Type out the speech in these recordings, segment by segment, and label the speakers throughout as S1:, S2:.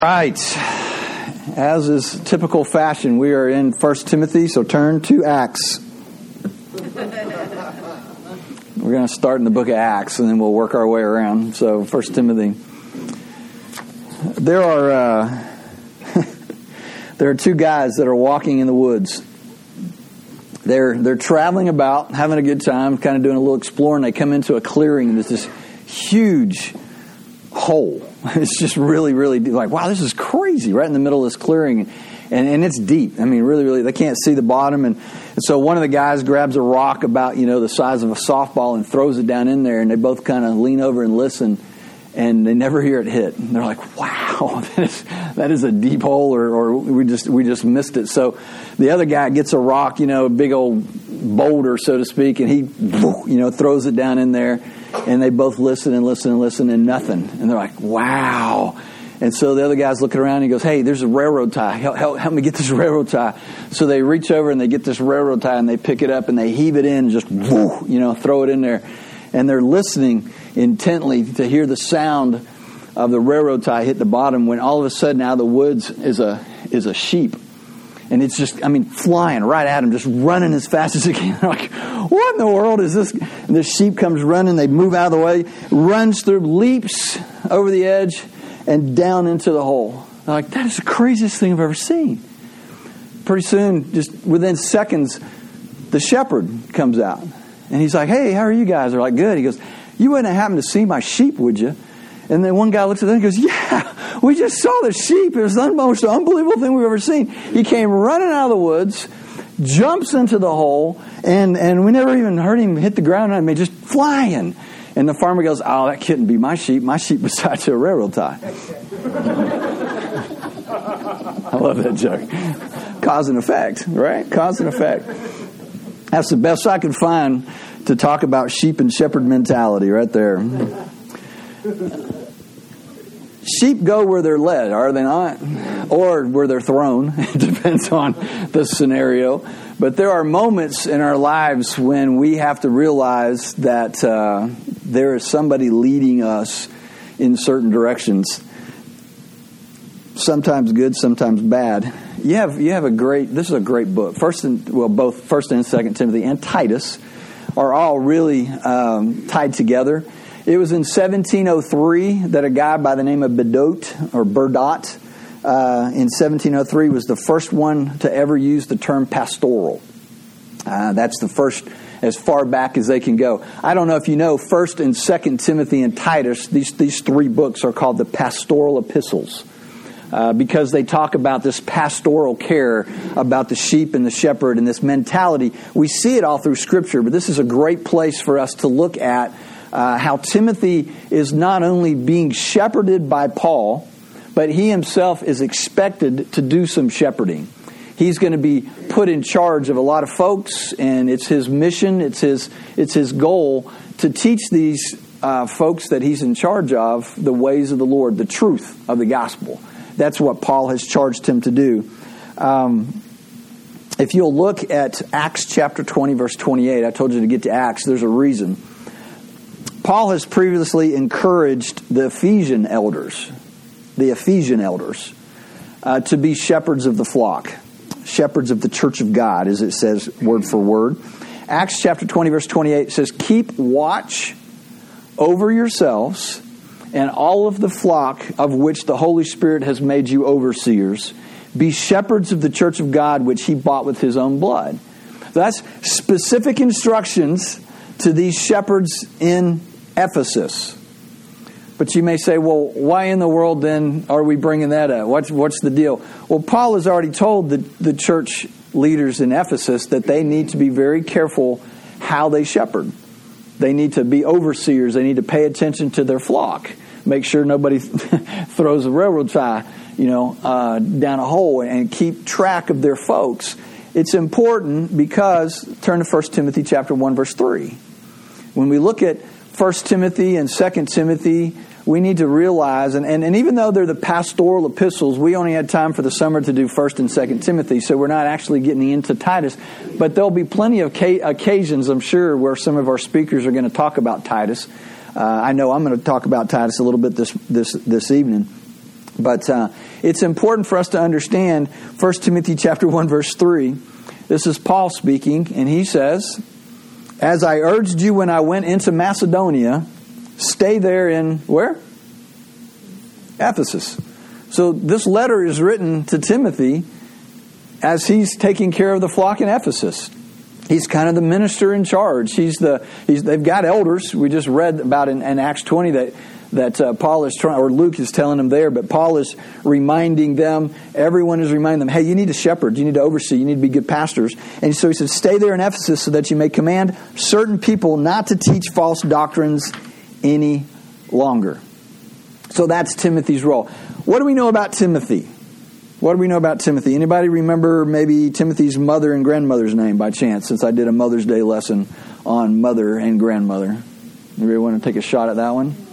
S1: Right. As is typical fashion, we are in 1 Timothy, so turn to Acts. We're going to start in the book of Acts, and then we'll work our way around. So 1 Timothy. There are two guys that are walking in the woods. They're traveling about, having a good time, kind of doing a little exploring. They come into a clearing, and there's this huge hole. It's just really, really deep. Like, wow, this is crazy, right in the middle of this clearing. And it's deep. I mean, really, really, they can't see the bottom. And so one of the guys grabs a rock about, the size of a softball and throws it down in there. And they both kind of lean over and listen. And they never hear it hit. And they're like, wow, that is a deep hole, or we just missed it. So the other guy gets a rock, a big old boulder, so to speak, and he, throws it down in there. And they both listen and listen and listen, and nothing. And they're like, wow. And so the other guy's looking around and he goes, hey, there's a railroad tie. Help me get this railroad tie. So they reach over and they get this railroad tie and they pick it up and they heave it in and just, throw it in there. And they're listening intently to hear the sound of the railroad tie hit the bottom, when all of a sudden out of the woods is a sheep. And it's just, flying right at him, just running as fast as it can. They're like, what in the world is this? And the sheep comes running. They move out of the way, runs through, leaps over the edge, and down into the hole. They're like, that is the craziest thing I've ever seen. Pretty soon, just within seconds, the shepherd comes out. And he's like, hey, how are you guys? They're like, good. He goes, you wouldn't happen to see my sheep, would you? And then one guy looks at them and goes, yeah, we just saw the sheep. It was the most unbelievable thing we've ever seen. He came running out of the woods, jumps into the hole, and we never even heard him hit the ground. Just flying. And the farmer goes, oh, that couldn't be my sheep. My sheep was tied to a railroad tie. I love that joke. Cause and effect, right? Cause and effect. That's the best I could find to talk about sheep and shepherd mentality right there. Sheep go where they're led, are they not? Or where they're thrown. It depends on the scenario. But there are moments in our lives when we have to realize that there is somebody leading us in certain directions. Sometimes good, sometimes bad. You have this is a great book. Both 1 and 2 Timothy and Titus are all really tied together. It was in 1703 that a guy by the name of Berdot in 1703 was the first one to ever use the term pastoral. That's the first as far back as they can go. I don't know if you know, 1 and 2 Timothy and Titus, these three books are called the pastoral epistles. Because they talk about this pastoral care about the sheep and the shepherd and this mentality. We see it all through Scripture, but this is a great place for us to look at how Timothy is not only being shepherded by Paul, but he himself is expected to do some shepherding. He's going to be put in charge of a lot of folks, and it's his mission, it's his goal to teach these folks that he's in charge of the ways of the Lord, the truth of the gospel. That's what Paul has charged him to do. If you'll look at Acts chapter 20, verse 28, I told you to get to Acts. There's a reason. Paul has previously encouraged the Ephesian elders, to be shepherds of the flock, shepherds of the church of God, as it says word for word. Acts chapter 20, verse 28 says, keep watch over yourselves and all of the flock of which the Holy Spirit has made you overseers. Be shepherds of the church of God, which he bought with his own blood. So that's specific instructions to these shepherds in Ephesus. But you may say, well, why in the world then are we bringing that up? What's the deal? Well, Paul has already told the church leaders in Ephesus that they need to be very careful how they shepherd. They need to be overseers. They need to pay attention to their flock. Make sure nobody throws a railroad tie, down a hole, and keep track of their folks. It's important because, turn to 1 Timothy chapter 1, verse 3. When we look at 1 Timothy and 2 Timothy, we need to realize, and even though they're the pastoral epistles, we only had time for the summer to do 1 and 2 Timothy, so we're not actually getting into Titus. But there'll be plenty of occasions, I'm sure, where some of our speakers are going to talk about Titus. I know I'm going to talk about Titus a little bit this evening. But it's important for us to understand 1 Timothy chapter 1, verse 3. This is Paul speaking, and he says, "As I urged you when I went into Macedonia, stay there in," where? Ephesus. So this letter is written to Timothy as he's taking care of the flock in Ephesus. He's kind of the minister in charge. They've got elders. We just read about in Acts 20 that Paul is trying, or Luke is telling them there, but Paul is reminding them, everyone is reminding them, hey, you need to shepherd, you need to oversee, you need to be good pastors. And so he says, stay there in Ephesus so that you may command certain people not to teach false doctrines any longer. So that's Timothy's role. What do we know about Timothy? What do we know about Timothy? Anybody remember maybe Timothy's mother and grandmother's name by chance, since I did a Mother's Day lesson on mother and grandmother? Anybody want to take a shot at that one?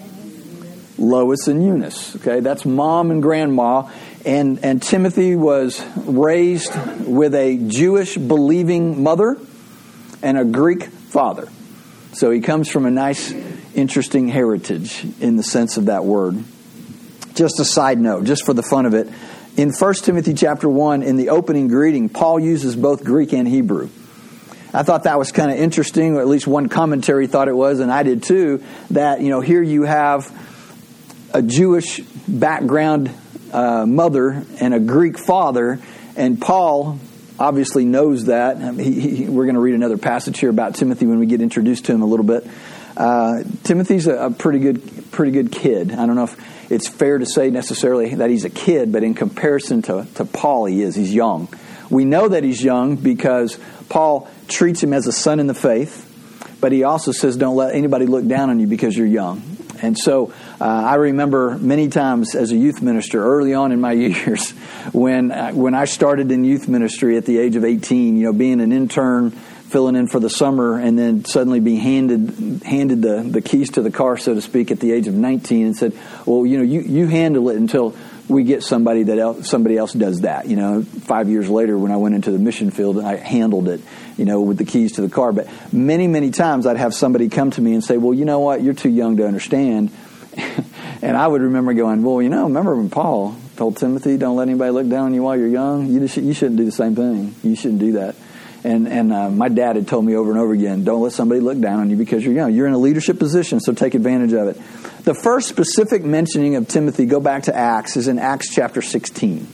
S1: Lois and Eunice. Okay, that's mom and grandma. And Timothy was raised with a Jewish believing mother and a Greek father. So he comes from a nice, interesting heritage in the sense of that word. Just a side note, just for the fun of it. In 1 Timothy chapter 1, in the opening greeting, Paul uses both Greek and Hebrew. I thought that was kind of interesting, or at least one commentary thought it was, and I did too, that, here you have a Jewish background mother and a Greek father, and Paul obviously knows that. We're going to read another passage here about Timothy when we get introduced to him a little bit. Timothy's a pretty good kid. I don't know if it's fair to say necessarily that he's a kid, but in comparison to Paul, he's young. We know that he's young because Paul treats him as a son in the faith, but he also says don't let anybody look down on you because you're young. And so I remember many times as a youth minister early on in my years when I started in youth ministry at the age of 18, being an intern, filling in for the summer, and then suddenly being handed the keys to the car, so to speak, at the age of 19, and said, well, you handle it until we get somebody else does that. 5 years later, when I went into the mission field, I handled it, with the keys to the car. But many, many times I'd have somebody come to me and say, well, you know what, you're too young to understand. And I would remember going, well, remember when Paul told Timothy, don't let anybody look down on you while you're young? You shouldn't do the same thing. You shouldn't do that. And my dad had told me over and over again, don't let somebody look down on you because you're young. You're in a leadership position, so take advantage of it. The first specific mentioning of Timothy, go back to Acts, is in Acts chapter 16.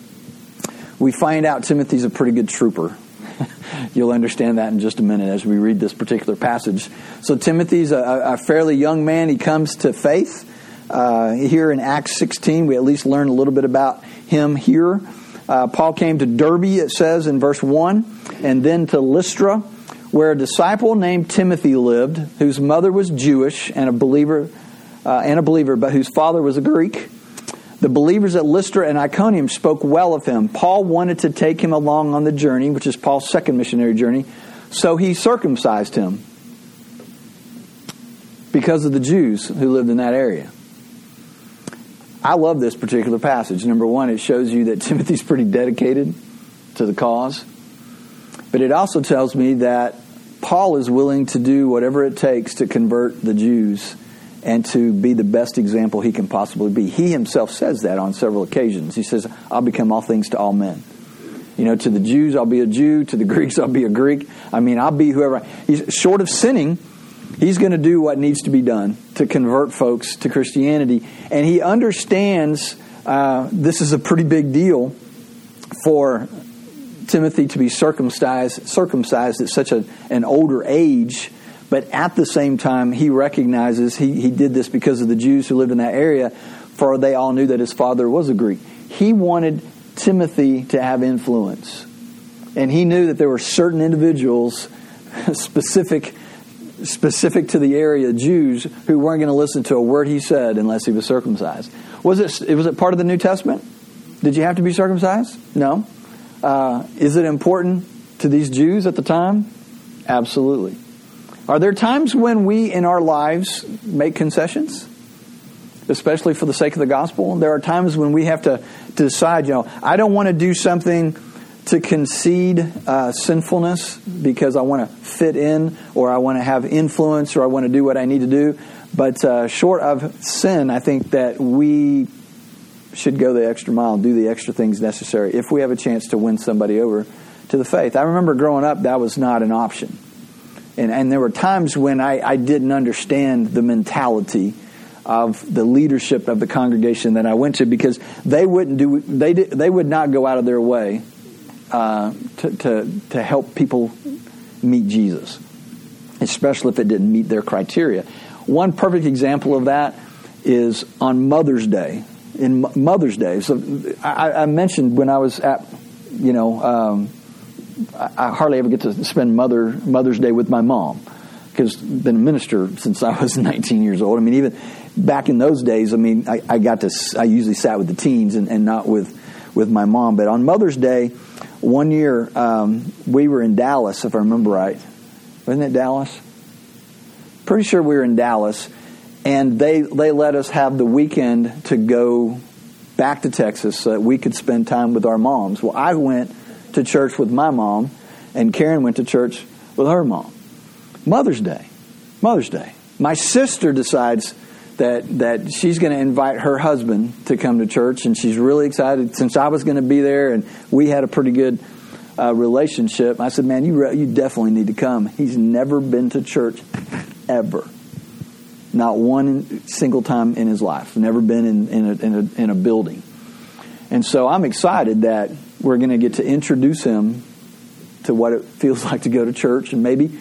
S1: We find out Timothy's a pretty good trooper. You'll understand that in just a minute as we read this particular passage. So Timothy's a fairly young man. He comes to faith. Here in Acts 16, we at least learn a little bit about him here. Paul came to Derbe, it says in verse 1, and then to Lystra, where a disciple named Timothy lived, whose mother was Jewish and a believer, but whose father was a Greek. The believers at Lystra and Iconium spoke well of him. Paul wanted to take him along on the journey, which is Paul's second missionary journey, so he circumcised him because of the Jews who lived in that area. I love this particular passage. Number one, it shows you that Timothy's pretty dedicated to the cause. But it also tells me that Paul is willing to do whatever it takes to convert the Jews and to be the best example he can possibly be. He himself says that on several occasions. He says, I'll become all things to all men. To the Jews, I'll be a Jew. To the Greeks, I'll be a Greek. I'll be whoever. He's short of sinning. He's going to do what needs to be done to convert folks to Christianity. And he understands this is a pretty big deal for Timothy to be circumcised at such an older age. But at the same time, he recognizes he did this because of the Jews who lived in that area, for they all knew that his father was a Greek. He wanted Timothy to have influence. And he knew that there were certain individuals specific to the area, Jews, who weren't going to listen to a word he said unless he was circumcised. Was it part of the New Testament? Did you have to be circumcised? No. Is it important to these Jews at the time? Absolutely. Are there times when we in our lives make concessions, especially for the sake of the gospel? There are times when we have to decide, I don't want to do something to concede sinfulness because I want to fit in, or I want to have influence, or I want to do what I need to do. But short of sin, I think that we should go the extra mile, do the extra things necessary if we have a chance to win somebody over to the faith. I remember growing up, that was not an option. And there were times when I didn't understand the mentality of the leadership of the congregation that I went to, because they would not go out of their way to help people meet Jesus, especially if it didn't meet their criteria. One perfect example of that is on Mother's Day. In Mother's Day, so I mentioned when I was at, I hardly ever get to spend Mother's Day with my mom, because I've been a minister since I was 19 years old. I mean, even back in those days, I usually sat with the teens and not with my mom. But on Mother's Day, one year, we were in Dallas, if I remember right. Wasn't it Dallas? Pretty sure we were in Dallas. And they let us have the weekend to go back to Texas so that we could spend time with our moms. Well, I went to church with my mom, and Karen went to church with her mom. Mother's Day. My sister decides that she's going to invite her husband to come to church, and she's really excited since I was going to be there, and we had a pretty good relationship. I said, man, you definitely need to come. He's never been to church ever. Not one single time in his life. Never been in a building. And so I'm excited that we're going to get to introduce him to what it feels like to go to church, and maybe,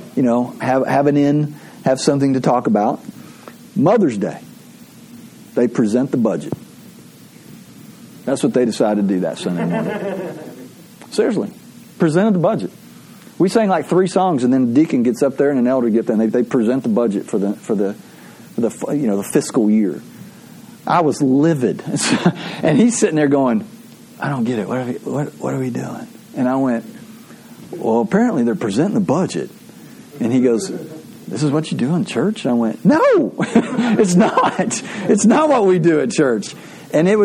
S1: have something to talk about. Mother's Day, they present the budget. That's what they decided to do that Sunday morning. Seriously, presented the budget. We sang like 3 songs, and then the deacon gets up there and an elder gets there, and they present the budget for the fiscal year. I was livid, and he's sitting there going, "I don't get it. What are we doing?" And I went, "Well, apparently they're presenting the budget." And he goes, "This is what you do in church?" And I went, "No, it's not. It's not what we do at church." And I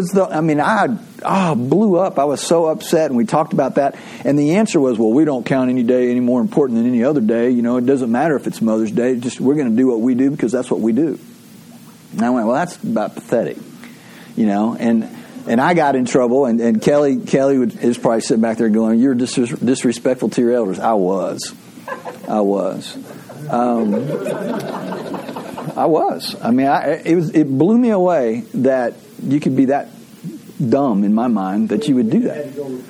S1: blew up. I was so upset, and we talked about that. And the answer was, well, we don't count any day any more important than any other day. It doesn't matter if it's Mother's Day. We're going to do what we do because that's what we do. And I went, well, that's about pathetic, And I got in trouble, and Kelly is probably sitting back there going, "You're disrespectful to your elders." I was. I was. I mean, it blew me away that you could be that dumb in my mind that you would do that.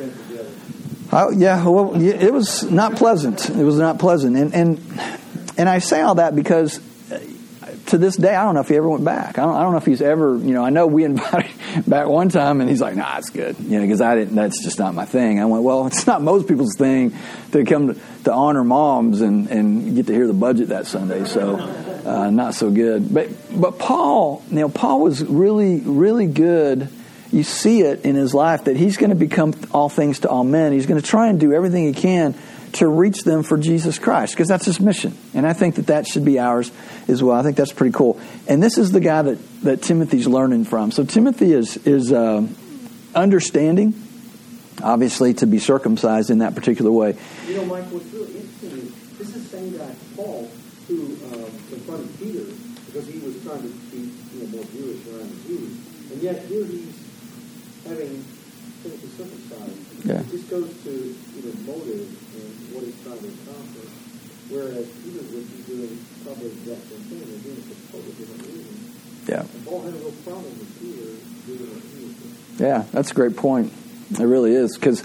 S1: It was not pleasant. It was not pleasant, and I say all that because to this day I don't know if he ever went back. I don't know if he's ever. I know we invited him back one time, and he's like, "Nah, it's good," because I didn't. That's just not my thing. I went, well, it's not most people's thing to come to honor moms and get to hear the budget that Sunday. So. Not so good. But Paul was really, really good. You see it in his life that he's going to become all things to all men. He's going to try and do everything he can to reach them for Jesus Christ, because that's his mission. And I think that should be ours as well. I think that's pretty cool. And this is the guy that Timothy's learning from. So Timothy is understanding, obviously, to be circumcised in that particular way.
S2: Mike, what's really interesting is this is the same guy, Paul, who confronted Peter because he was trying to be more Jewish around the Jews, and yet here he's having Timothy circumcised.
S1: Yeah.
S2: It just goes to motive and what he's trying to accomplish, whereas Peter would be doing probably that same thing. They're doing it for totally different reasons.
S1: Yeah.
S2: And Paul had a real problem with Peter doing what he was doing.
S1: Yeah, that's a great point. It really is, because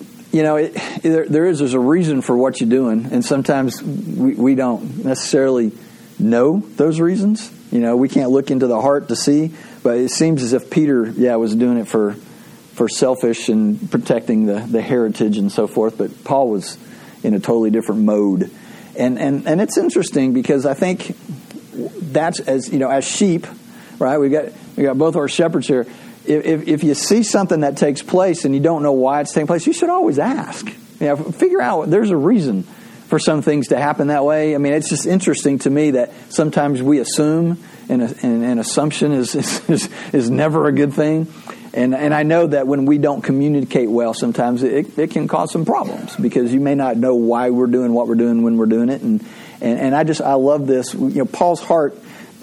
S1: there's a reason for what you're doing, and sometimes we don't necessarily know those reasons. We can't look into the heart to see, but it seems as if Peter, was doing it for selfish and protecting the heritage and so forth, but Paul was in a totally different mode. And it's interesting because I think that's as sheep, right? We got both our shepherds here. If you see something that takes place and you don't know why it's taking place, you should always ask. Figure out there's a reason for some things to happen that way. I mean, it's just interesting to me that sometimes we assume, and an assumption is never a good thing. And I know that when we don't communicate well, sometimes it can cause some problems because you may not know why we're doing what we're doing when we're doing it. And I love this. Paul's heart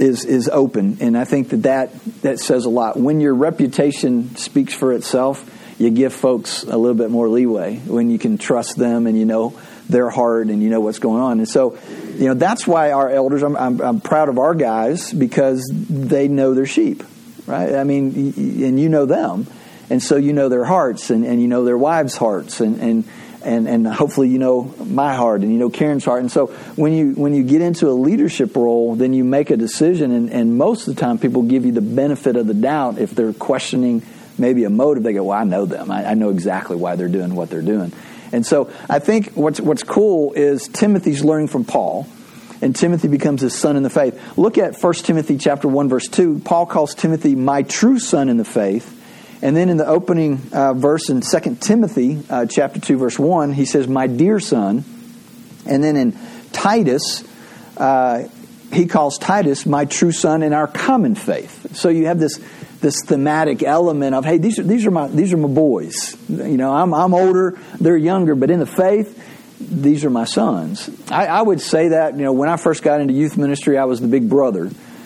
S1: is open. And I think that says a lot. When your reputation speaks for itself, you give folks a little bit more leeway when you can trust them and you know their heart and you know what's going on. And so, that's why our elders, I'm proud of our guys because they know their sheep, right? I mean, and you know them. And so you know their hearts and you know their wives' hearts and hopefully you know my heart and you know Karen's heart. And so when you get into a leadership role, then you make a decision and most of the time people give you the benefit of the doubt if they're questioning maybe a motive. They go, well, I know them. I know exactly why they're doing what they're doing. And so I think what's cool is Timothy's learning from Paul, and Timothy becomes his son in the faith. Look at 1 Timothy chapter 1, verse 2. Paul calls Timothy my true son in the faith. And then in the opening verse in 2 Timothy chapter 2, verse 1, he says, my dear son. And then in Titus, he calls Titus my true son in our common faith. So you have this thematic element of, hey, these are my boys. I'm older, they're younger, but in the faith, these are my sons. I would say that, when I first got into youth ministry, I was the big brother.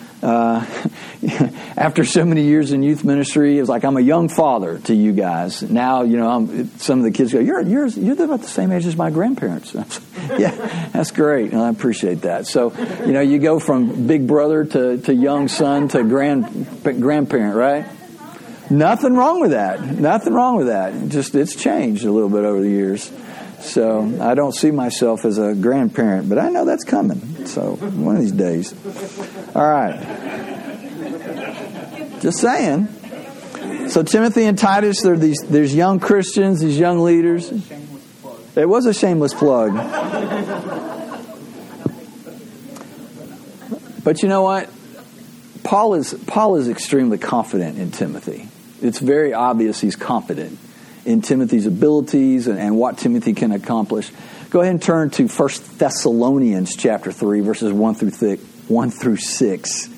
S1: After so many years in youth ministry, it was like I'm a young father to you guys. Now, some of the kids go, you're about the same age as my grandparents. Yeah, that's great. I appreciate that. So, you go from big brother to young son to grandparent, right? Nothing wrong with that. Nothing wrong with that. Just it's changed a little bit over the years. So I don't see myself as a grandparent, but I know that's coming. So one of these days. All right. Just saying. So Timothy and Titus, there's young Christians, these young leaders. It was a shameless plug. But you know what? Paul is extremely confident in Timothy. It's very obvious he's confident in Timothy's abilities and what Timothy can accomplish. Go ahead and turn to 1 Thessalonians chapter 3, verses 1 through 6,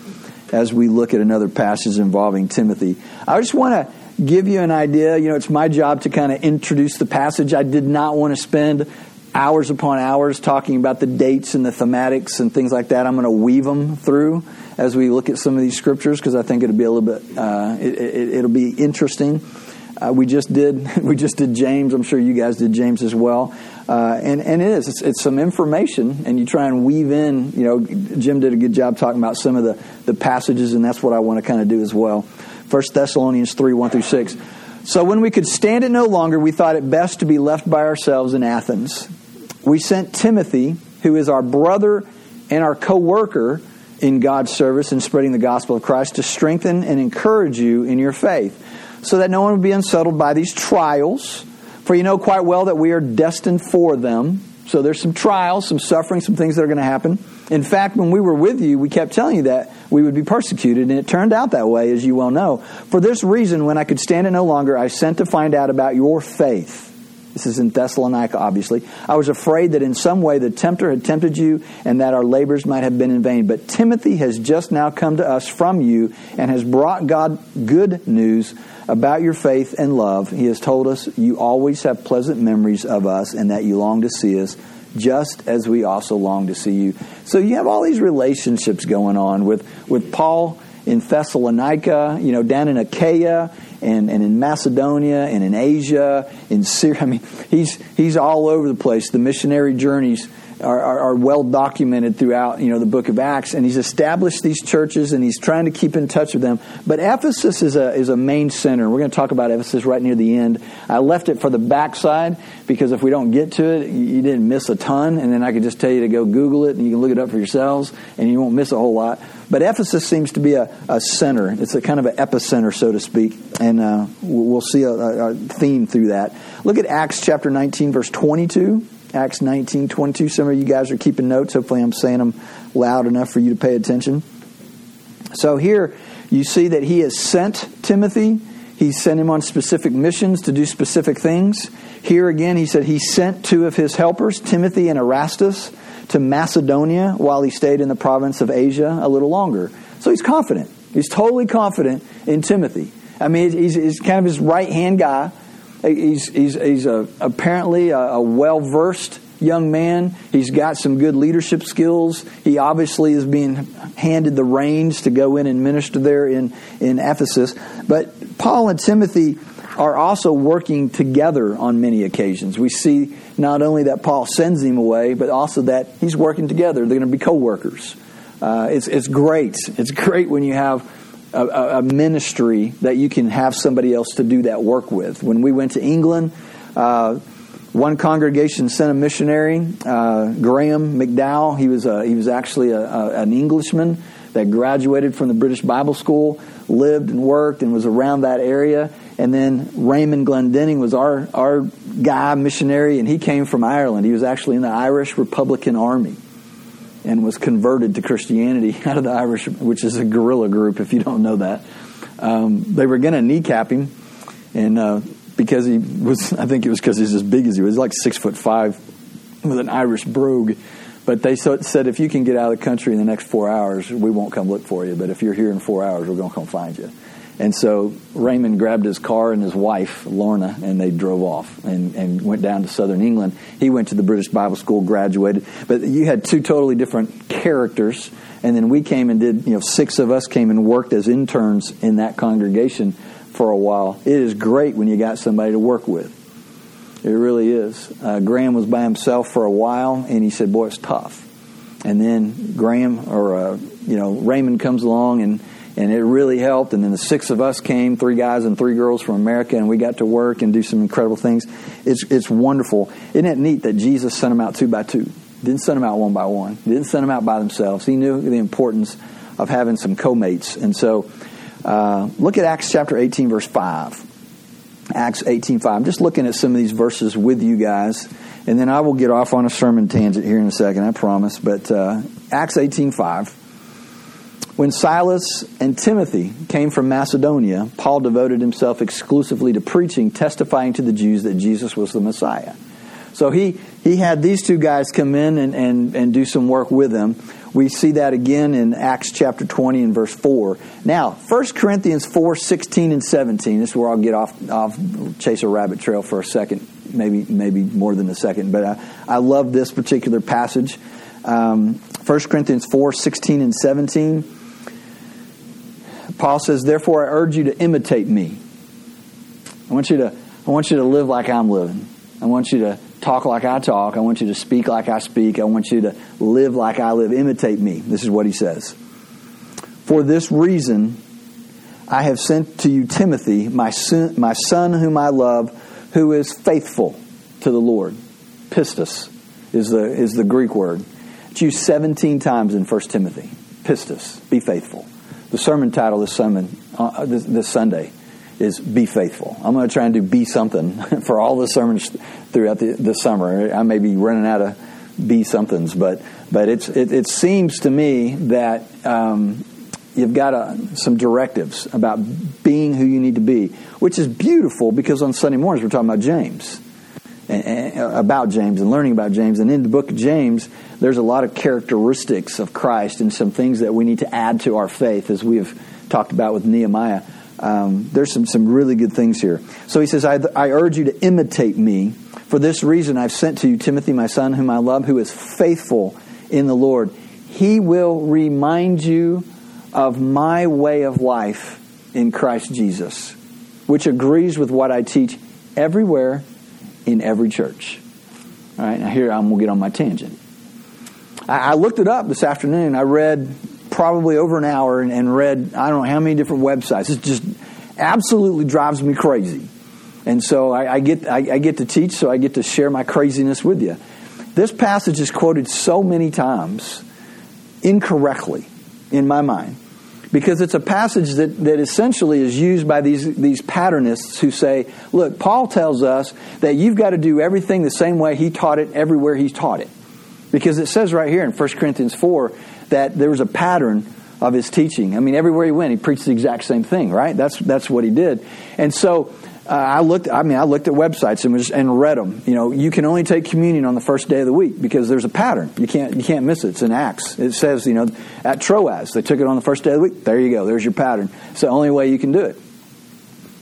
S1: as we look at another passage involving Timothy. I just want to give you an idea. It's my job to kind of introduce the passage. I did not want to spend hours upon hours talking about the dates and the thematics and things like that. I'm going to weave them through as we look at some of these scriptures because I think it'll be a little bit, it'll be interesting. We just did James. I'm sure you guys did James as well. And it's some information, and you try and weave in. Jim did a good job talking about some of the passages, and that's what I want to kind of do as well. 1 Thessalonians 3, 1 through 6. So when we could stand it no longer, we thought it best to be left by ourselves in Athens. We sent Timothy, who is our brother and our co-worker in God's service and spreading the gospel of Christ, to strengthen and encourage you in your faith, so that no one would be unsettled by these trials. For you know quite well that we are destined for them. So there's some trials, some suffering, some things that are going to happen. In fact, when we were with you, we kept telling you that we would be persecuted, and it turned out that way, as you well know. For this reason, when I could stand it no longer, I sent to find out about your faith. This is in Thessalonica, obviously. I was afraid that in some way the tempter had tempted you and that our labors might have been in vain. But Timothy has just now come to us from you and has brought God good news about your faith and love. He has told us you always have pleasant memories of us and that you long to see us, just as we also long to see you. So you have all these relationships going on with Paul in Thessalonica, down in Achaia, and in Macedonia, and in Asia, in Syria. I mean, he's all over the place. The missionary journeys are well documented throughout, the book of Acts, and he's established these churches, and he's trying to keep in touch with them. But Ephesus is a main center. We're going to talk about Ephesus right near the end. I left it for the backside because if we don't get to it, you didn't miss a ton, and then I could just tell you to go Google it, and you can look it up for yourselves, and you won't miss a whole lot. But Ephesus seems to be a center. It's a kind of an epicenter, so to speak, and we'll see a theme through that. Look at Acts chapter 19, verse 22. Acts 19, 22. Some of you guys are keeping notes. Hopefully I'm saying them loud enough for you to pay attention. So here you see that he has sent Timothy. He sent him on specific missions to do specific things. Here again he said he sent two of his helpers, Timothy and Erastus, to Macedonia while he stayed in the province of Asia a little longer. So he's confident. He's totally confident in Timothy. I mean, he's kind of his right-hand guy. He's apparently a well-versed young man. He's got some good leadership skills. He obviously is being handed the reins to go in and minister there in Ephesus. But Paul and Timothy are also working together on many occasions. We see not only that Paul sends him away, but also that he's working together. They're going to be co-workers. It's great. It's great when you have a ministry that you can have somebody else to do that work with. When we went to England, one congregation sent a missionary, Graham McDowell. He was actually an Englishman that graduated from the British Bible School, lived and worked and was around that area. And then Raymond Glendinning was our guy, missionary, and he came from Ireland. He was actually in the Irish Republican Army and was converted to Christianity out of the Irish, which is a guerrilla group, if you don't know that. They were going to kneecap him, and because he was, I think it was because he's as big as he was, like 6'5", with an Irish brogue. But they said, if you can get out of the country in the next 4 hours, we won't come look for you. But if you're here in 4 hours, we're going to come find you. And so Raymond grabbed his car and his wife, Lorna, and they drove off and went down to southern England. He went to the British Bible School, graduated. But you had two totally different characters. And then we came and did, 6 of us came and worked as interns in that congregation for a while. It is great when you got somebody to work with. It really is. Graham was by himself for a while, and he said, boy, it's tough. And then Raymond comes along, and it really helped. And then the 6 of us came, 3 guys and 3 girls from America, and we got to work and do some incredible things. It's wonderful. Isn't it neat that Jesus sent them out 2 by 2? Didn't send them out 1 by 1. Didn't send them out by themselves. He knew the importance of having some co-mates. And so look at Acts chapter 18, verse 5. Acts 18:5. I'm just looking at some of these verses with you guys, and then I will get off on a sermon tangent here in a second, I promise. But Acts 18:5. When Silas and Timothy came from Macedonia, Paul devoted himself exclusively to preaching, testifying to the Jews that Jesus was the Messiah. So he had these 2 guys come in and do some work with him. We see that again in Acts chapter 20 and verse 4. Now, 1 Corinthians 4:16 and 17. This is where I'll get off chase a rabbit trail for a second, maybe more than a second. But I love this particular passage. 1 Corinthians 4:16 and 17. Paul says, "Therefore I urge you to imitate me." I want you to live like I'm living. I want you to talk like I talk. I want you to speak like I speak. I want you to live like I live. Imitate me. This is what he says. "For this reason I have sent to you Timothy, my son whom I love, who is faithful to the Lord." Pistis is the Greek word. It's used 17 times in 1 Timothy. Pistis, be faithful. The sermon title this Sunday is Be Faithful. I'm going to try and do Be Something for all the sermons throughout the summer. I may be running out of Be Somethings, but it seems to me that you've got some directives about being who you need to be, which is beautiful because on Sunday mornings we're talking about James. About James and learning about James. And in the book of James, there's a lot of characteristics of Christ and some things that we need to add to our faith, as we have talked about with Nehemiah. There's some really good things here. So he says, I urge you to imitate me. For this reason I've sent to you Timothy, my son, whom I love, who is faithful in the Lord. He will remind you of my way of life in Christ Jesus, which agrees with what I teach everywhere in every church. All right, now here I'm going to get on my tangent. I looked it up this afternoon. I read probably over an hour and read I don't know how many different websites. It just absolutely drives me crazy. And so I get to teach, so I get to share my craziness with you. This passage is quoted so many times incorrectly in my mind, because it's a passage that essentially is used by these patternists who say, look, Paul tells us that you've got to do everything the same way he taught it everywhere he's taught it. Because it says right here in 1 Corinthians 4 that there was a pattern of his teaching. I mean, everywhere he went, he preached the exact same thing, right? That's what he did. And so I looked at websites and read them. You can only take communion on the first day of the week because there's a pattern. You can't miss it. It's in Acts. It says, at Troas, they took it on the first day of the week. There you go. There's your pattern. It's the only way you can do it.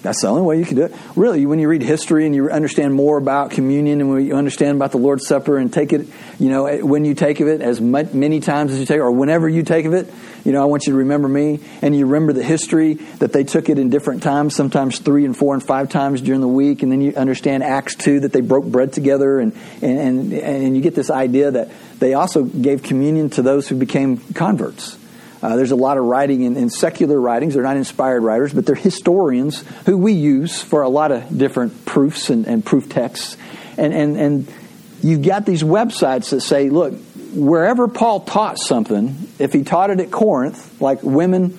S1: That's the only way you can do it. Really, when you read history and you understand more about communion and when you understand about the Lord's Supper and take it, when you take of it as many times as you take it, or whenever you take of it, I want you to remember me. And you remember the history that they took it in different times, sometimes 3 and 4 and 5 times during the week. And then you understand Acts 2, that they broke bread together. And you get this idea that they also gave communion to those who became converts. There's a lot of writing in secular writings. They're not inspired writers, but they're historians who we use for a lot of different proofs and proof texts. And you've got these websites that say, look, wherever Paul taught something, if he taught it at Corinth, like women,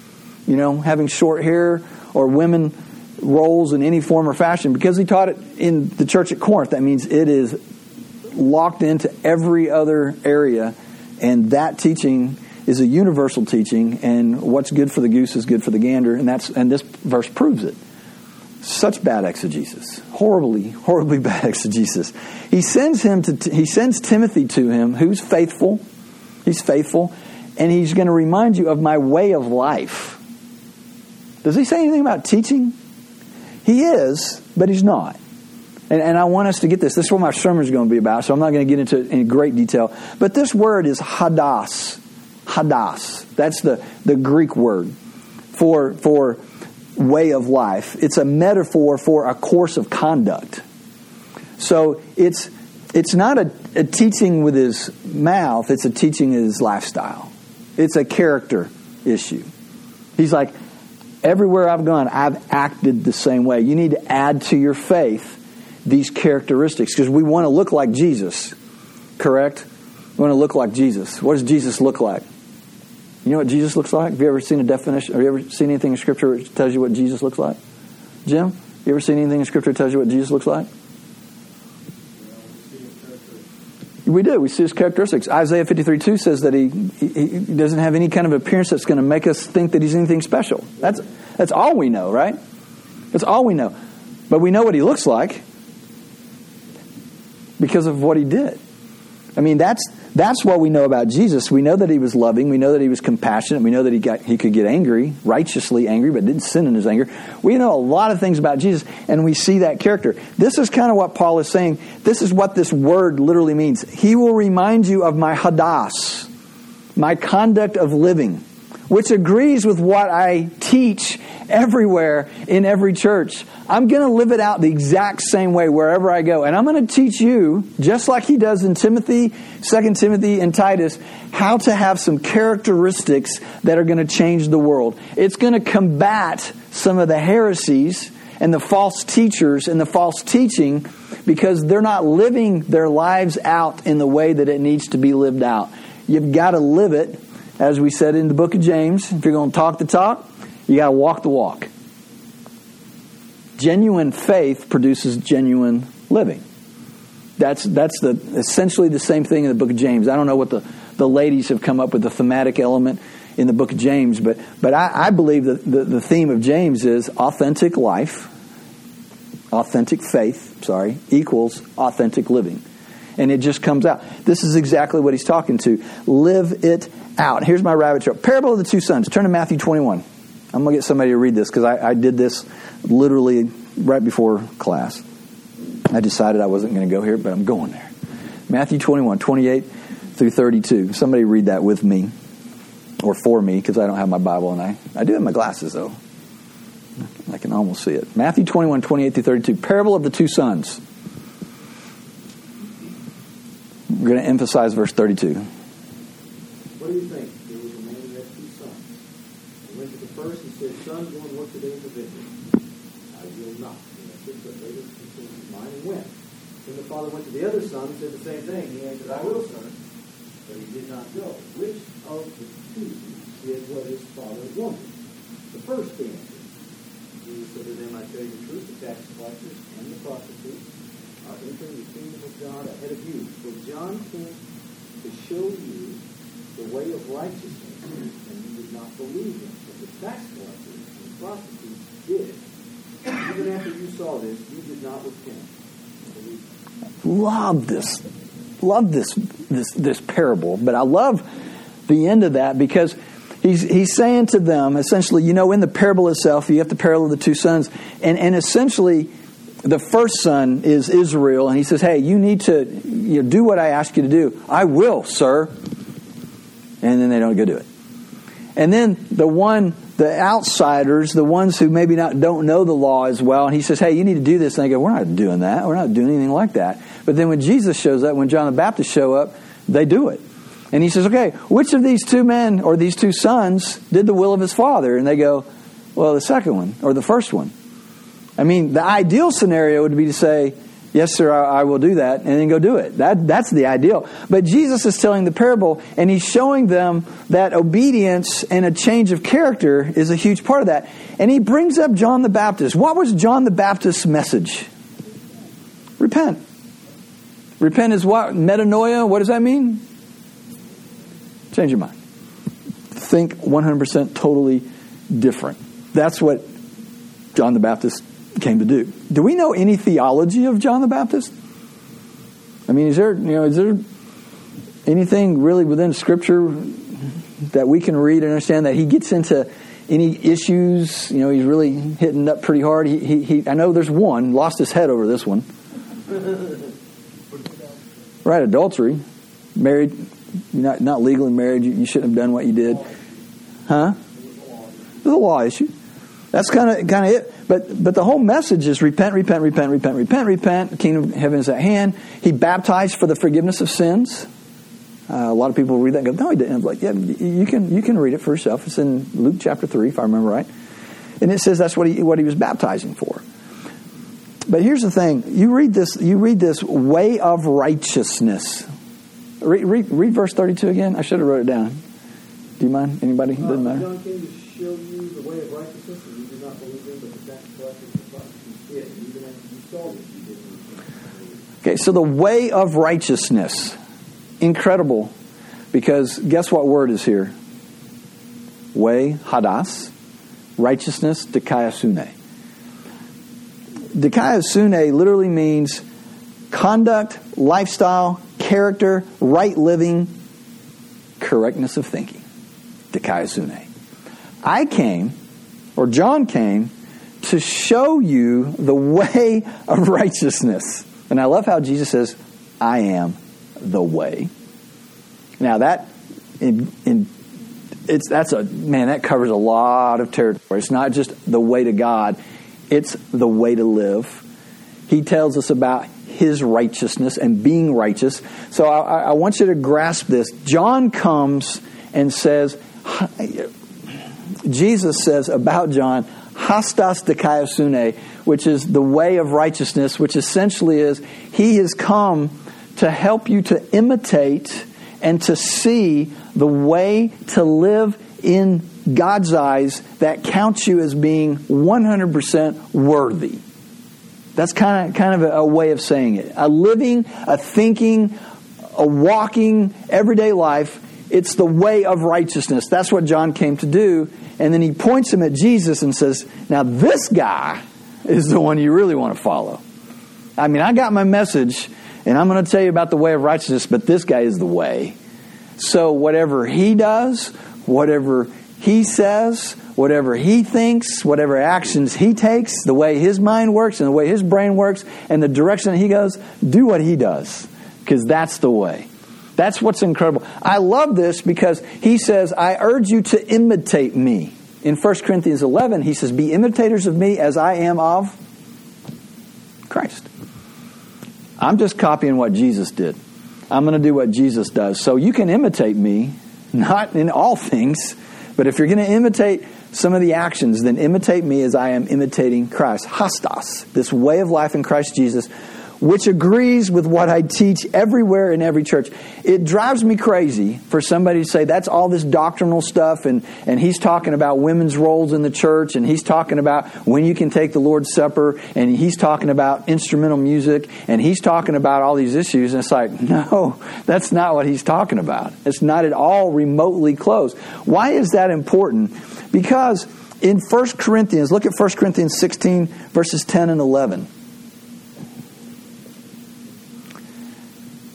S1: having short hair, or women roles in any form or fashion, because he taught it in the church at Corinth, that means it is locked into every other area, and that teaching is a universal teaching, and what's good for the goose is good for the gander, and this verse proves it. Such bad exegesis, horribly bad exegesis. He sends Timothy to him, who's faithful. He's faithful, and he's going to remind you of my way of life. Does he say anything about teaching? He is, but he's not. And I want us to get this. This is what my sermon is going to be about, so I'm not going to get into it in great detail. But this word is hadas. Hadas. That's the Greek word for way of life. It's a metaphor for a course of conduct. So it's not a teaching with his mouth. It's a teaching in his lifestyle. It's a character issue. He's like, everywhere I've gone, I've acted the same way. You need to add to your faith these characteristics, because we want to look like Jesus. Correct? We want to look like Jesus. What does Jesus look like? You know what Jesus looks like? Have you ever seen a definition? Have you ever seen anything in Scripture that tells you what Jesus looks like? Jim, you ever seen anything in Scripture that tells you what Jesus looks like? We do. We see his characteristics. Isaiah 53:2 says that he doesn't have any kind of appearance that's going to make us think that he's anything special. That's all we know, right? That's all we know. But we know what he looks like because of what he did. I mean, that's what we know about Jesus. We know that he was loving. We know that he was compassionate. We know that he could get angry, righteously angry, but didn't sin in his anger. We know a lot of things about Jesus, and we see that character. This is kind of what Paul is saying. This is what this word literally means. He will remind you of my hadas, my conduct of living, which agrees with what I teach everywhere in every church. I'm going to live it out the exact same way wherever I go. And I'm going to teach you, just like he does in Timothy, 2 Timothy, and Titus, how to have some characteristics that are going to change the world. It's going to combat some of the heresies and the false teachers and the false teaching, because they're not living their lives out in the way that it needs to be lived out. You've got to live it, as we said in the book of James. If you're going to talk the talk, you got to walk the walk. Genuine faith produces genuine living. That's essentially the same thing in the book of James. I don't know what the ladies have come up with the thematic element in the book of James, but I believe that the theme of James is authentic life, authentic faith, equals authentic living. And it just comes out. This is exactly what he's talking to. Live it out. Here's my rabbit trail. Parable of the two sons. Turn to Matthew 21. I'm going to get somebody to read this, because I did this literally right before class. I decided I wasn't going to go here, but I'm going there. Matthew 21, 28 through 32. Somebody read that with me, or for me, because I don't have my Bible, and I do have my glasses, though. I can almost see it. Matthew 21, 28 through 32. Parable of the two sons. We're going to emphasize verse 32.
S2: What do you think? There was a man who had two sons. He went to the first and said, "Son, go and work today in the vineyard." "I will not," he answered, "but later consumed mine," and went. Then the father went to the other son and said the same thing. He answered, "I will, son," but he did not go. Which of the two did what his father wanted? The first answered. Jesus said to them, "I tell you the truth, the tax collectors and the prostitutes are entering the kingdom of God ahead of you. For John came to show you the way of righteousness, and you did not believe him. But the tax collectors and the prostitutes did. Even after you saw this, you did not repent and believe him."
S1: Love this parable, but I love the end of that, because he's saying to them, essentially, in the parable itself, you have the parable of the two sons. And essentially, the first son is Israel. And he says, hey, you need to do what I ask you to do. I will, sir. And then they don't go do it. And then the outsiders, the ones who maybe don't know the law as well, and he says, hey, you need to do this. And they go, we're not doing that. We're not doing anything like that. But then when Jesus shows up, when John the Baptist show up, they do it. And he says, okay, which of these two men or these two sons did the will of his father? And they go, well, the second one or the first one. I mean, the ideal scenario would be to say, yes, sir, I will do that, and then go do it. That's the ideal. But Jesus is telling the parable, and he's showing them that obedience and a change of character is a huge part of that. And he brings up John the Baptist. What was John the Baptist's message? Repent. Repent is what? Metanoia. What does that mean? Change your mind. Think 100% totally different. That's what John the Baptist came to do. Do we know any theology of John the Baptist? I mean, is there anything really within Scripture that we can read and understand that he gets into any issues? He's really hitting up pretty hard. I know there's one, lost his head over this one. Right, adultery. Married, you're not legally married. You shouldn't have done what you did. Huh? There's a law issue. That's kind of it. But the whole message is repent, repent, repent, repent, repent, repent. The kingdom of heaven is at hand. He baptized for the forgiveness of sins. A lot of people read that and go, no, he didn't. I'm like, yeah, you can read it for yourself. It's in Luke chapter 3, if I remember right. And it says that's what he was baptizing for. But here's the thing. You read this way of righteousness. Read verse 32 again. I should have wrote it down. Do you mind? Anybody? Doesn't matter.
S2: John came to show you the way of righteousness, and you did not believe him, but the tax collectors and prostitutes did. And even after you saw this, you didn't believe.
S1: Okay, so the way of righteousness. Incredible. Because guess what word is here? Way, hadas. Righteousness, dikaiosune. Dikaiosune literally means conduct, lifestyle, character, right living, correctness of thinking. Dikaiosune. John came to show you the way of righteousness. And I love how Jesus says, I am the way. Now that that covers a lot of territory. It's not just the way to God, it's the way to live. He tells us about his righteousness and being righteous. So I want you to grasp this. John comes and says, Jesus says about John, hastas dikaiosune, which is the way of righteousness, which essentially is he has come to help you to imitate and to see the way to live in God's eyes that counts you as being 100% worthy. That's kind of a way of saying it. A living, a thinking, a walking, everyday life. It's the way of righteousness. That's what John came to do. And then he points him at Jesus and says, now this guy is the one you really want to follow. I mean, I got my message, and I'm going to tell you about the way of righteousness, but this guy is the way. So whatever he does, whatever he says, whatever he thinks, whatever actions he takes, the way his mind works and the way his brain works and the direction that he goes, do what he does, because that's the way. That's what's incredible. I love this because he says, I urge you to imitate me. In 1 Corinthians 11, he says, be imitators of me as I am of Christ. I'm just copying what Jesus did. I'm going to do what Jesus does. So you can imitate me, not in all things, but if you're going to imitate some of the actions, then imitate me as I am imitating Christ. Hastas, this way of life in Christ Jesus, which agrees with what I teach everywhere in every church. It drives me crazy for somebody to say that's all this doctrinal stuff and he's talking about women's roles in the church and he's talking about when you can take the Lord's Supper and he's talking about instrumental music and he's talking about all these issues. And it's like, no, that's not what he's talking about. It's not at all remotely close. Why is that important? Because in 1 Corinthians, look at 1 Corinthians 16, verses 10 and 11.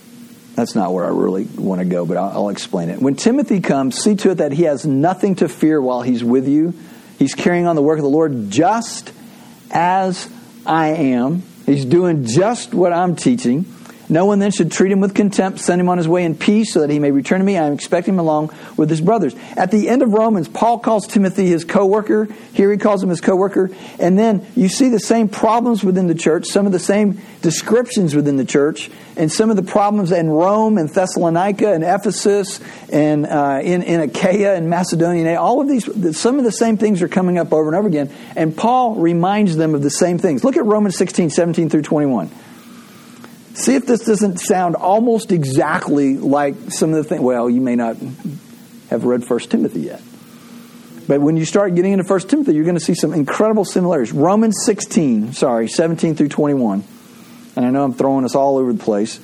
S1: That's not where I really want to go, but I'll explain it. When Timothy comes, see to it that he has nothing to fear while he's with you. He's carrying on the work of the Lord just as I am. He's doing just what I'm teaching. No one then should treat him with contempt, send him on his way in peace so that he may return to me. I am expecting him along with his brothers. At the end of Romans, Paul calls Timothy his co-worker. Here he calls him his co-worker. And then you see the same problems within the church, some of the same descriptions within the church, and some of the problems in Rome and Thessalonica and Ephesus and in Achaia and Macedonia. All of these, some of the same things are coming up over and over again. And Paul reminds them of the same things. Look at Romans 16, 17 through 21. See if this doesn't sound almost exactly like some of the things. Well, you may not have read 1 Timothy yet. But when you start getting into 1 Timothy, you're going to see some incredible similarities. Romans 17 through 21. And I know I'm throwing us all over the place.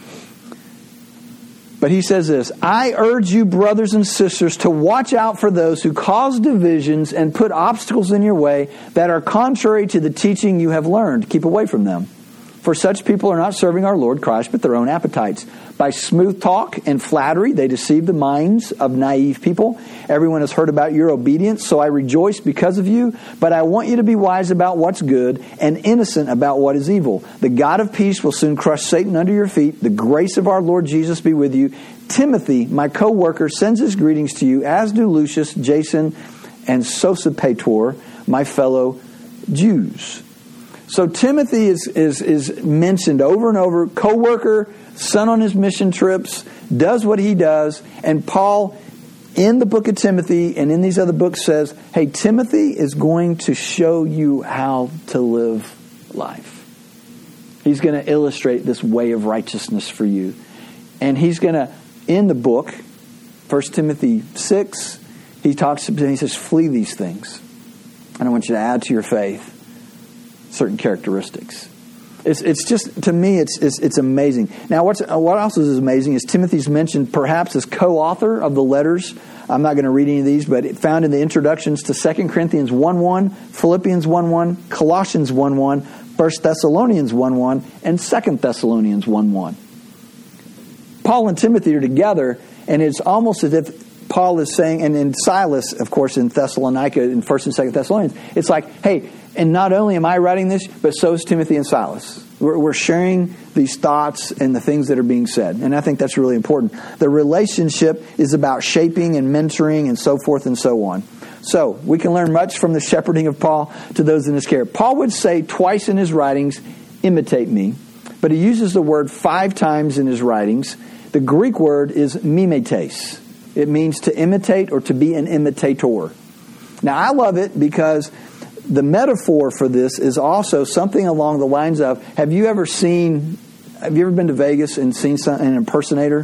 S1: But he says this, I urge you, brothers and sisters, to watch out for those who cause divisions and put obstacles in your way that are contrary to the teaching you have learned. Keep away from them. For such people are not serving our Lord Christ, but their own appetites. By smooth talk and flattery, they deceive the minds of naive people. Everyone has heard about your obedience, so I rejoice because of you. But I want you to be wise about what's good and innocent about what is evil. The God of peace will soon crush Satan under your feet. The grace of our Lord Jesus be with you. Timothy, my co-worker, sends his greetings to you, as do Lucius, Jason, and Sosipater, my fellow Jews. So Timothy is mentioned over and over, co-worker, son on his mission trips, does what he does. And Paul, in the book of Timothy and in these other books, says, hey, Timothy is going to show you how to live life. He's going to illustrate this way of righteousness for you. And he's going to, in the book, 1 Timothy 6, he says, flee these things. And I want you to add to your faith certain characteristics. It's just, to me, it's amazing. Now, what else is amazing is Timothy's mentioned perhaps as co-author of the letters. I'm not going to read any of these, but it found in the introductions to 2 Corinthians 1:1, Philippians 1:1, Colossians 1:1, 1 Thessalonians 1:1, and 2 Thessalonians 1:1. Paul and Timothy are together, and it's almost as if Paul is saying, and in Silas, of course, in Thessalonica, in 1 and 2 Thessalonians, it's like, hey, and not only am I writing this, but so is Timothy and Silas. We're sharing these thoughts and the things that are being said. And I think that's really important. The relationship is about shaping and mentoring and so forth and so on. So we can learn much from the shepherding of Paul to those in his care. Paul would say twice in his writings, imitate me. But he uses the word 5 times in his writings. The Greek word is mimetes. It means to imitate or to be an imitator. Now I love it because the metaphor for this is also something along the lines of, have you ever been to Vegas and seen an impersonator?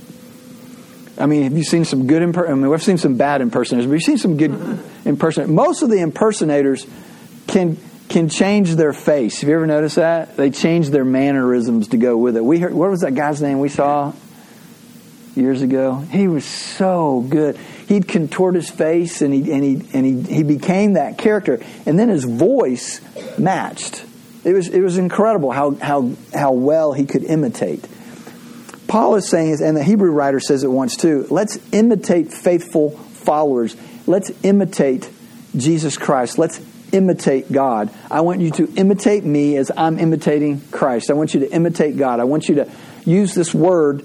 S1: I mean, have you seen some good we've seen some bad impersonators, but you've seen some good impersonators. Most of the impersonators can change their face. Have you ever noticed that? They change their mannerisms to go with it. We heard, what was that guy's name we saw years ago? He was so good. He'd contort his face and he became that character. And then his voice matched. It was incredible how well he could imitate. Paul is saying, and the Hebrew writer says it once too, let's imitate faithful followers. Let's imitate Jesus Christ. Let's imitate God. I want you to imitate me as I'm imitating Christ. I want you to imitate God. I want you to use this word,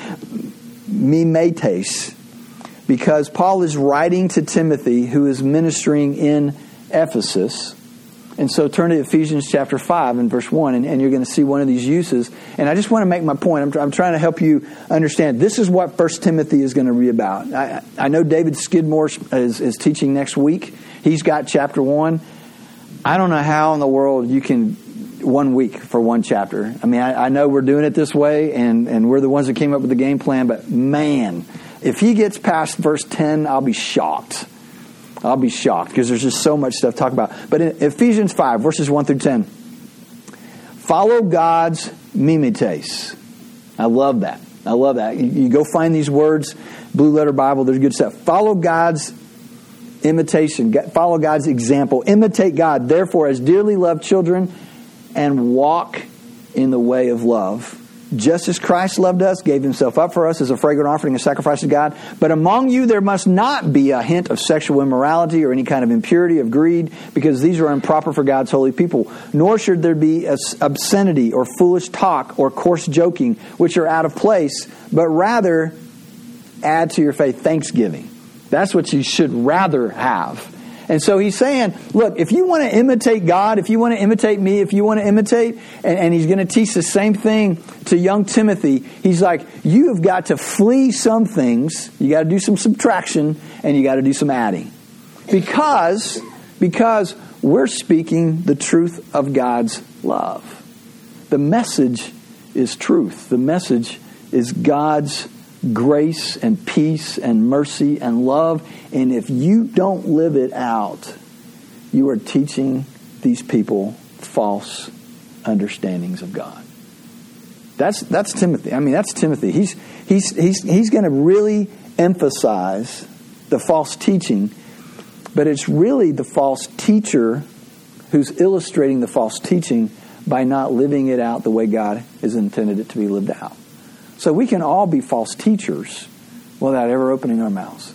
S1: mimetes, because Paul is writing to Timothy, who is ministering in Ephesus. And so turn to Ephesians chapter 5 and verse 1, and you're going to see one of these uses. And I just want to make my point. I'm trying to help you understand. This is what 1 Timothy is going to be about. I know David Skidmore is teaching next week. He's got chapter 1. I don't know how in the world you can 1 week for one chapter. I mean, I know we're doing it this way, and we're the ones that came up with the game plan, but man, if he gets past verse 10, I'll be shocked. I'll be shocked because there's just so much stuff to talk about. But in Ephesians 5, verses 1 through 10, follow God's mimetes. I love that. I love that. You go find these words, Blue Letter Bible, there's good stuff. Follow God's imitation. Follow God's example. Imitate God, therefore, as dearly loved children, and walk in the way of love just as Christ loved us, gave himself up for us as a fragrant offering and sacrifice to God. But among you there must not be a hint of sexual immorality or any kind of impurity, of greed, because these are improper for God's holy people. Nor should there be obscenity or foolish talk or coarse joking, which are out of place, but rather add to your faith thanksgiving. That's what you should rather have. And so he's saying, look, if you want to imitate God, if you want to imitate me, if you want to imitate, and he's going to teach the same thing to young Timothy, he's like, you have got to flee some things, you got to do some subtraction, and you got to do some adding. Because we're speaking the truth of God's love. The message is truth. The message is God's grace and peace and mercy and love. And if you don't live it out, you are teaching these people false understandings of God. That's Timothy. I mean, that's Timothy. He's going to really emphasize the false teaching, but it's really the false teacher who's illustrating the false teaching by not living it out the way God has intended it to be lived out. So we can all be false teachers without ever opening our mouths.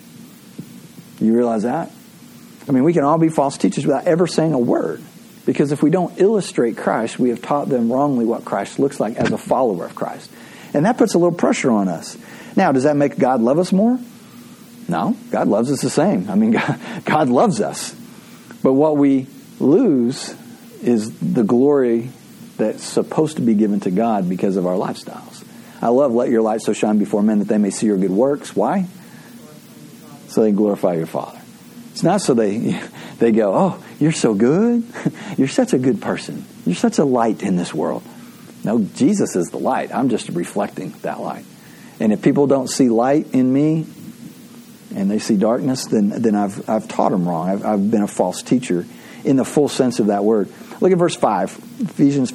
S1: You realize that? I mean, we can all be false teachers without ever saying a word. Because if we don't illustrate Christ, we have taught them wrongly what Christ looks like as a follower of Christ. And that puts a little pressure on us. Now, does that make God love us more? No, God loves us the same. I mean, God loves us. But what we lose is the glory that's supposed to be given to God because of our lifestyles. I love, let your light so shine before men that they may see your good works. Why? So they glorify your Father. It's not so they go, oh, you're so good. You're such a good person. You're such a light in this world. No, Jesus is the light. I'm just reflecting that light. And if people don't see light in me and they see darkness, then I've taught them wrong. I've been a false teacher in the full sense of that word. Look at verse 5, Ephesians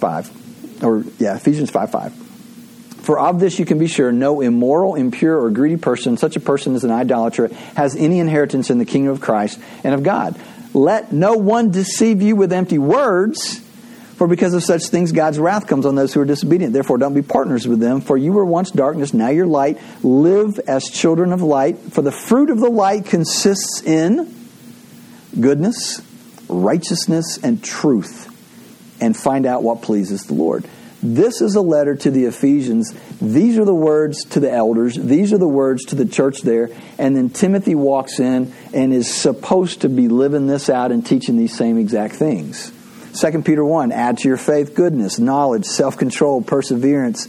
S1: 5:5. For of this you can be sure, no immoral, impure, or greedy person, such a person as an idolater, has any inheritance in the kingdom of Christ and of God. Let no one deceive you with empty words, for because of such things God's wrath comes on those who are disobedient. Therefore don't be partners with them, for you were once darkness, now you're light. Live as children of light, for the fruit of the light consists in goodness, righteousness, and truth, and find out what pleases the Lord. This is a letter to the Ephesians. These are the words to the elders. These are the words to the church there. And then Timothy walks in and is supposed to be living this out and teaching these same exact things. 2 Peter 1, add to your faith goodness, knowledge, self-control, perseverance,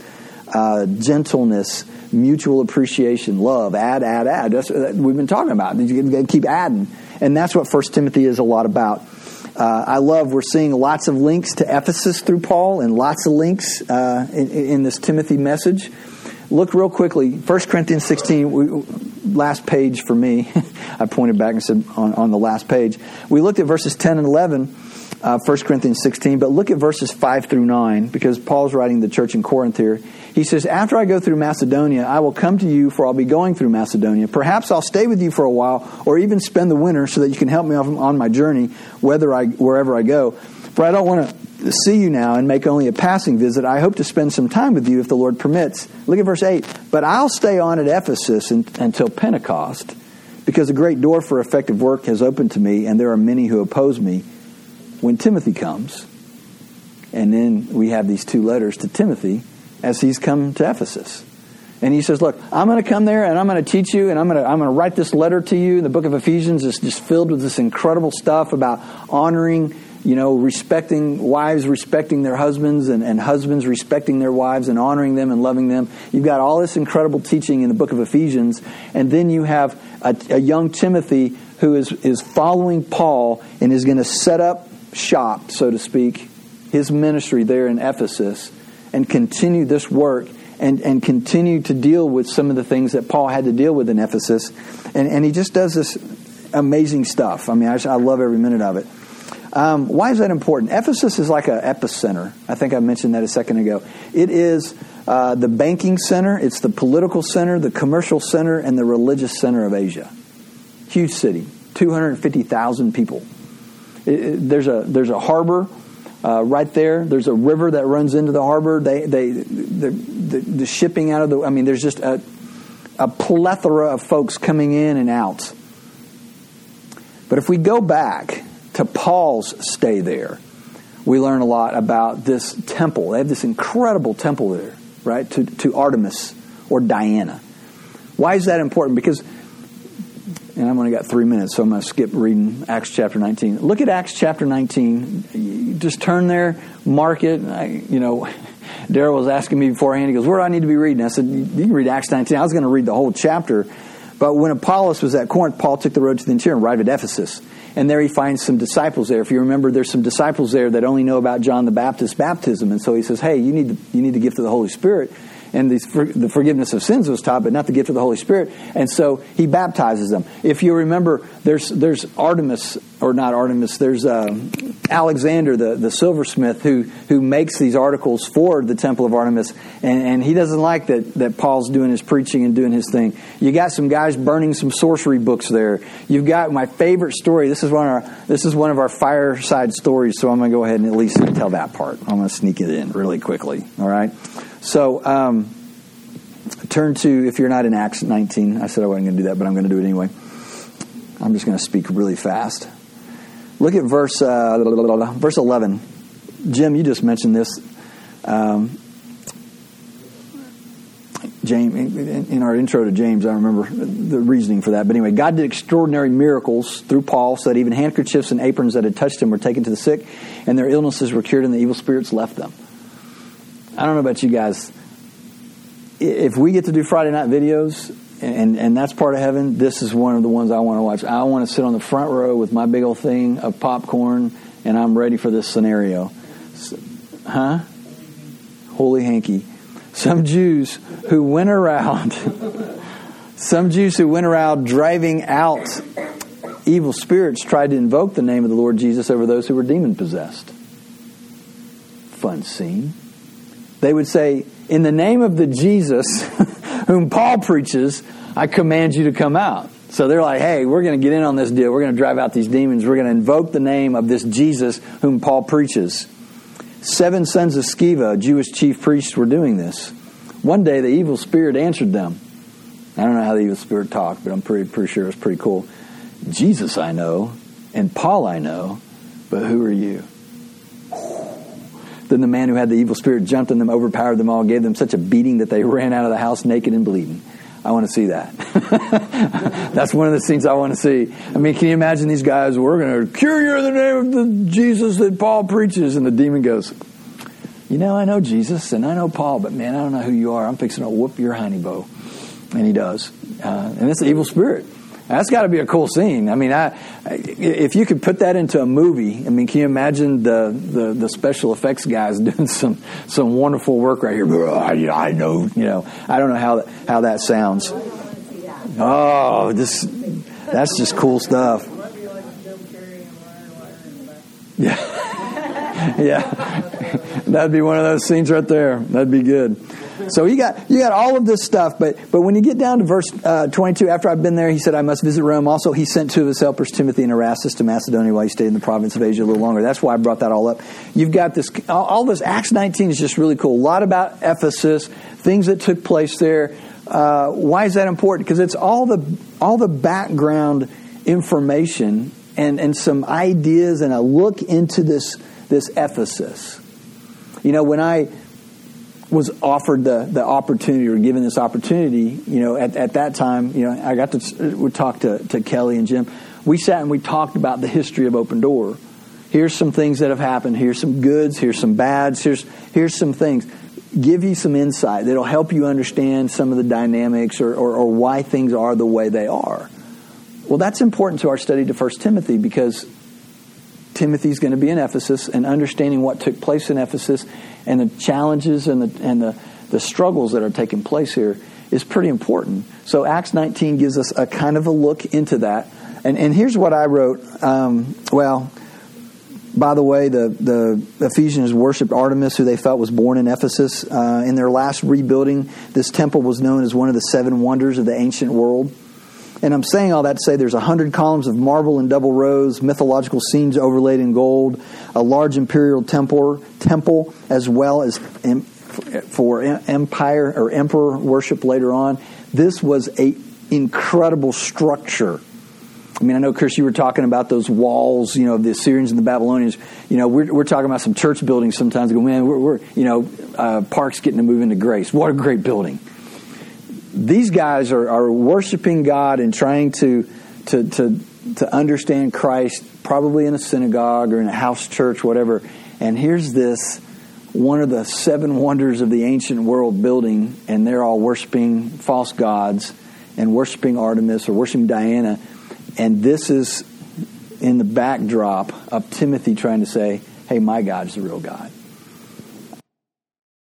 S1: gentleness, mutual appreciation, love. Add. That's what we've been talking about. You got to keep adding. And that's what 1 Timothy is a lot about. I love, we're seeing lots of links to Ephesus through Paul and lots of links in this Timothy message. Look real quickly, 1 Corinthians 16, last page for me. I pointed back and said on the last page. We looked at verses 10 and 11, 1 Corinthians 16, but look at verses 5 through 9, because Paul's writing the church in Corinth here. He says, after I go through Macedonia, I will come to you, for I'll be going through Macedonia. Perhaps I'll stay with you for a while, or even spend the winter, so that you can help me on my journey, wherever I go. For I don't want to see you now and make only a passing visit. I hope to spend some time with you if the Lord permits. Look at verse 8. But I'll stay on at Ephesus until Pentecost, because a great door for effective work has opened to me, and there are many who oppose me. When Timothy comes, and then we have these two letters to Timothy as he's come to Ephesus. And he says, look, I'm going to come there and I'm going to teach you, and I'm going to write this letter to you. The book of Ephesians is just filled with this incredible stuff about honoring, respecting wives, respecting their husbands, and husbands respecting their wives and honoring them and loving them. You've got all this incredible teaching in the book of Ephesians. And then you have a young Timothy who is following Paul and is going to set up shop, so to speak, his ministry there in Ephesus, and continue this work and continue to deal with some of the things that Paul had to deal with in Ephesus. And he just does this amazing stuff. I mean, I love every minute of it. Why is that important? Ephesus is like an epicenter. I think I mentioned that a second ago. It is the banking center, it's the political center, the commercial center, and the religious center of Asia. Huge city, 250,000 people. There's a harbor right there. There's a river that runs into the harbor. The shipping out of the... I mean, there's just a plethora of folks coming in and out. But if we go back to Paul's stay there, we learn a lot about this temple. They have this incredible temple there, right, to Artemis or Diana. Why is that important? Because, and I've only got 3 minutes, so I'm going to skip reading Acts chapter 19. Look at Acts chapter 19. You just turn there, mark it. Daryl was asking me beforehand. He goes, "Where do I need to be reading?" I said, "You can read Acts 19." I was going to read the whole chapter. But when Apollos was at Corinth, Paul took the road to the interior and arrived at Ephesus. And there he finds some disciples there. If you remember, there's some disciples there that only know about John the Baptist's baptism. And so he says, hey, you need the gift of the Holy Spirit. And the forgiveness of sins was taught, but not the gift of the Holy Spirit. And so he baptizes them. If you remember, there's Artemis, or not Artemis, there's Alexander, the silversmith, who makes these articles for the Temple of Artemis. And he doesn't like that Paul's doing his preaching and doing his thing. You got some guys burning some sorcery books there. You've got my favorite story. This is one of our fireside stories, so I'm going to go ahead and at least tell that part. I'm going to sneak it in really quickly. All right? So, turn to, if you're not in Acts 19, I said I wasn't going to do that, but I'm going to do it anyway. I'm just going to speak really fast. Look at verse 11. Jim, you just mentioned this. James, in our intro to James, I remember the reasoning for that. But anyway, God did extraordinary miracles through Paul so that even handkerchiefs and aprons that had touched him were taken to the sick, and their illnesses were cured and the evil spirits left them. I don't know about you guys. If we get to do Friday night videos, and that's part of heaven, this is one of the ones I want to watch. I want to sit on the front row with my big old thing of popcorn, and I'm ready for this scenario. Holy hanky. Some Jews who went around driving out evil spirits tried to invoke the name of the Lord Jesus over those who were demon-possessed. Fun scene. They would say, in the name of the Jesus whom Paul preaches, I command you to come out. So they're like, hey, we're going to get in on this deal. We're going to drive out these demons. We're going to invoke the name of this Jesus whom Paul preaches. 7 sons of Sceva, Jewish chief priests, were doing this. One day the evil spirit answered them. I don't know how the evil spirit talked, but I'm pretty sure it was pretty cool. Jesus I know, and Paul I know, but who are you? Then the man who had the evil spirit jumped on them, overpowered them all, gave them such a beating that they ran out of the house naked and bleeding. I want to see that. That's one of the scenes I want to see. I mean, can you imagine these guys? We're going to cure you in the name of the Jesus that Paul preaches. And the demon goes, I know Jesus and I know Paul, but man, I don't know who you are. I'm fixing to whoop your honey bow. And he does. And it's the evil spirit. That's got to be a cool scene. I mean, if you could put that into a movie, I mean, can you imagine the special effects guys doing some wonderful work right here? I know, I don't know how that sounds. Oh, that's just cool stuff. Yeah, that'd be one of those scenes right there. That'd be good. So you got all of this stuff, but when you get down to verse 22, after I've been there, he said, I must visit Rome. Also, he sent 2 of his helpers, Timothy and Erastus, to Macedonia while he stayed in the province of Asia a little longer. That's why I brought that all up. You've got this, all this, Acts 19 is just really cool. A lot about Ephesus, things that took place there. Why is that important? Because it's all the background information and some ideas and a look into this Ephesus. When I was offered the opportunity or given this opportunity, at that time, I got to talk to Kelly and Jim. We sat and we talked about the history of Open Door. Here's some things that have happened. Here's some goods. Here's some bads. Here's some things. Give you some insight that'll help you understand some of the dynamics or why things are the way they are. Well, that's important to our study to 1 Timothy because Timothy's going to be in Ephesus, and understanding what took place in Ephesus and the challenges and the struggles that are taking place here is pretty important. So Acts 19 gives us a kind of a look into that. And here's what I wrote. By the way, the Ephesians worshipped Artemis, who they felt was born in Ephesus. In their last rebuilding, this temple was known as one of the 7 wonders of the ancient world. And I'm saying all that to say there's 100 columns of marble in double rows, mythological scenes overlaid in gold, a large imperial temple as well as for empire or emperor worship later on. This was a incredible structure. I mean, I know, Chris, you were talking about those walls, you know, the Assyrians and the Babylonians. You know, we're talking about some church buildings sometimes. Go, man, we're Park's getting to move into Grace. What a great building. These guys are worshiping God and trying to understand Christ, probably in a synagogue or in a house church, whatever. And here's this, one of the 7 wonders of the ancient world building, and they're all worshiping false gods and worshiping Artemis or worshiping Diana. And this is in the backdrop of Timothy trying to say, hey, my God's the real God.